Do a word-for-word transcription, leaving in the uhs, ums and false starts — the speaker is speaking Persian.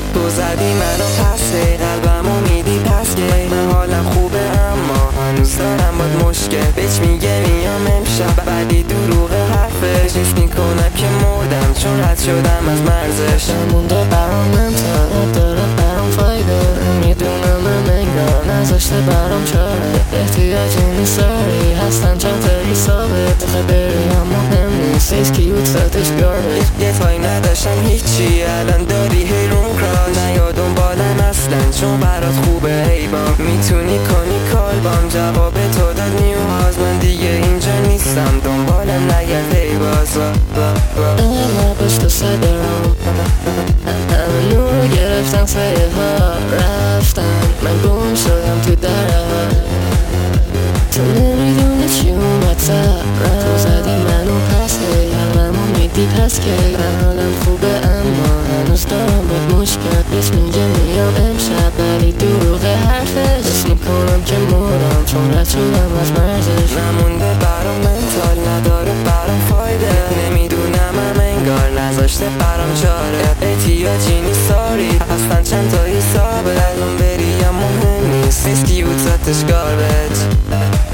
تو زدی منو پس قلبمو میدی پس که من حالم خوبه اما هنوز دارم باد مشکل بهش میگه میام امشب ولی دروغ حرفش نیست میکنم که مردم چون رد شدم از مرزش نمونده برام منطقه داره برام فایده میدونم من انگار نذاشته برام چاره احتیاجی نیست داری هستن چند تا حسابه بخواه بری اما مهم نیست ایس کیوت ستش گاربیج یه تای نداشتم هیچی الان داری هیرون کراش نیا دنبالم اصلا چون برات خوبه حیبام میتونی کنی کالبام جواب تو داد نیوهاز من دیگه اینجا نیستم دنبالم نگرد هیباز اما پشت صدرم همه نور گرفتن سایه ها رفتن من گم شدم تو درم تو نمیدونه چی اومد سرم تو زدی منو پس قلبمو میدی پس که من حالم خوبه اما هنوز دارم باد مشکل بهش میگه میام امشب ولی دروغ حرفش حس میکنم که مردم چون رد شدم از مرزش نمونده برام منتال نداره برام فایده نمیدونم هم انگار نذاشته برام چاره احتیاجی نیست ساری اصلا چند تا حسابه الان بری هم مهم نیست ایس کیوت ستش گاربیج